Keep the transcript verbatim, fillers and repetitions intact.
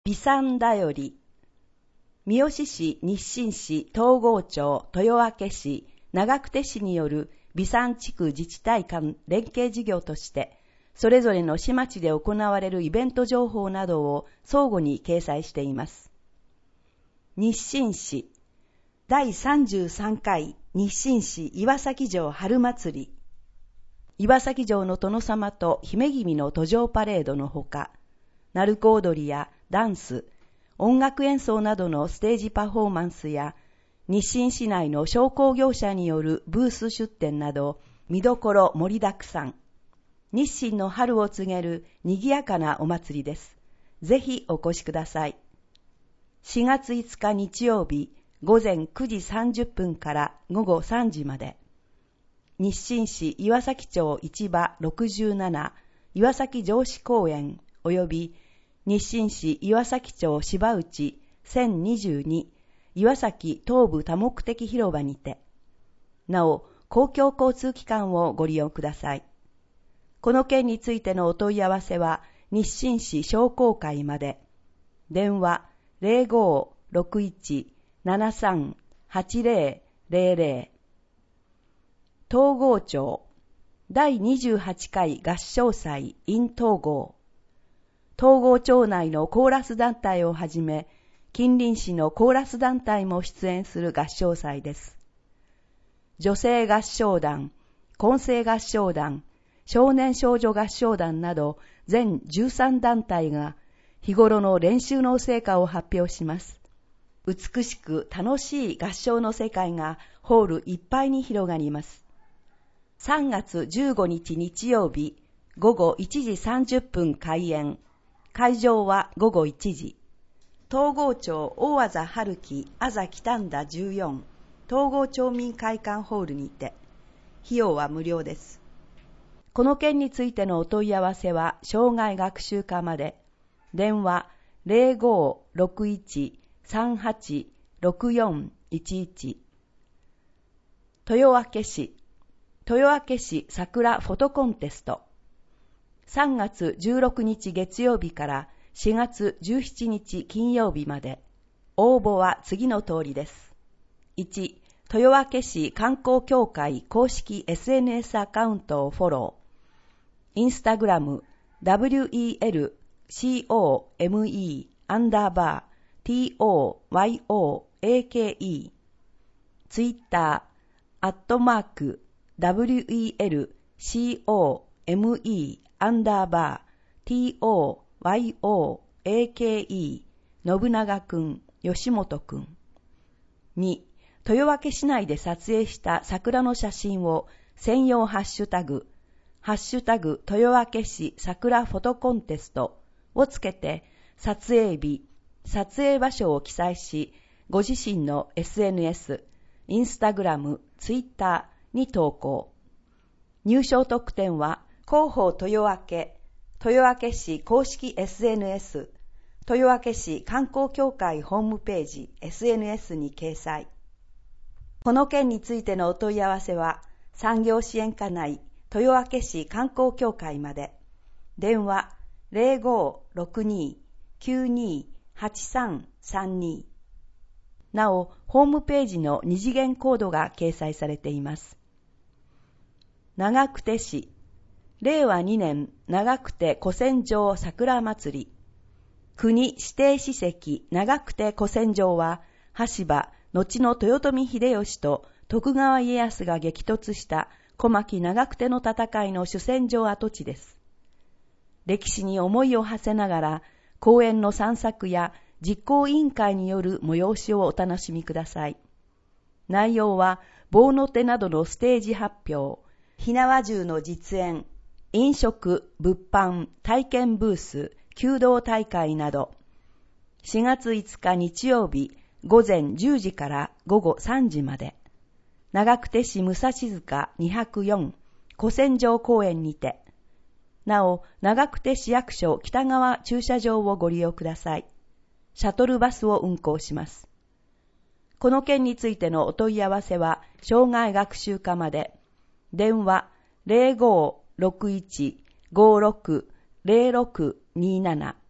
微産だより、三好市、日清市、東郷町、豊明市、長久手市による微産地区自治体間連携事業として、それぞれの市町で行われるイベント情報などを相互に掲載しています。日清市、だいさんじゅうさんかい日清市岩崎城春祭り。岩崎城の殿様と姫君の登場パレードのほか、鳴子踊りやダンス、音楽演奏などのステージパフォーマンスや、日清市内の商工業者によるブース出展など、見どころ盛りだくさん。日清の春を告げる賑やかなお祭りです。ぜひお越しください。しがついつか日曜日、ごぜんくじさんじゅっぷんからごごさんじまで。日清市岩崎町市場ろくじゅうなな岩崎城址公園及び日清市岩崎町芝内せんにじゅうに岩崎東部多目的広場にて、なお公共交通機関をご利用ください。この件についてのお問い合わせは日清市商工会まで。電話 ゼロごーろくいちななさんはちゼロゼロゼロ。東郷町だいにじゅうはちかい合唱祭 in 東郷。東郷町内のコーラス団体をはじめ、近隣市のコーラス団体も出演する合唱祭です。女性合唱団、混声合唱団、少年少女合唱団など全じゅうさんだんたいが日頃の練習の成果を発表します。美しく楽しい合唱の世界がホールいっぱいに広がります。さんがつじゅうごにち日曜日、ごごいちじさんじゅっぷん開演。会場はごごいちじ。東郷町大字春樹あざ北田じゅうよん東郷町民会館ホールにて、費用は無料です。この件についてのお問い合わせは障害学習課まで。電話 ゼロごーろくいちさんはちろくよんいちいち。豊明市豊明市桜フォトコンテスト。さんがつじゅうろくにち月曜日からしがつじゅうしちにち金曜日まで。応募は次の通りです。いち、豊明市観光協会公式 エスエヌエス アカウントをフォロー。インスタグラム ダブリューイーエルシーオーエムイー アンダーバー ティーオーワイオーエーケーイー。ツイッターアットマーク ダブリューイーエルシーオーエムイー アンダーバー ティーオーワイオーエーケーイー 信長くん、吉本くん。に、豊明市内で撮影した桜の写真を専用ハッシュタグ、ハッシュタグ豊明市桜フォトコンテストをつけて撮影日、撮影場所を記載し、ご自身の エスエヌエス、インスタグラム、ツイッターに投稿。入賞特典は広報豊明、豊明市公式 エスエヌエス、豊明市観光協会ホームページ エスエヌエス に掲載。この件についてのお問い合わせは産業支援課内豊明市観光協会まで。電話 ゼロごーろくにきゅうにはちさんさんに。なお、ホームページの二次元コードが掲載されています。長久手市、れいわにねん長久手古戦場桜祭り。国指定史跡長久手古戦場は、羽柴、後の豊臣秀吉と徳川家康が激突した小牧長久手の戦いの主戦場跡地です。歴史に思いを馳せながら、公園の散策や実行委員会による催しをお楽しみください。内容は、棒の手などのステージ発表、火縄銃の実演、飲食、物販、体験ブース、弓道大会など、しがついつか日曜日、ごぜんじゅうじからごごさんじまで、長久手市武蔵塚にひゃくよん古戦場公園にて、なお、長久手市役所北側駐車場をご利用ください。シャトルバスを運行します。この件についてのお問い合わせは、障害学習課まで。電話ゼロごーろくいちごーろくゼロろくにーなな。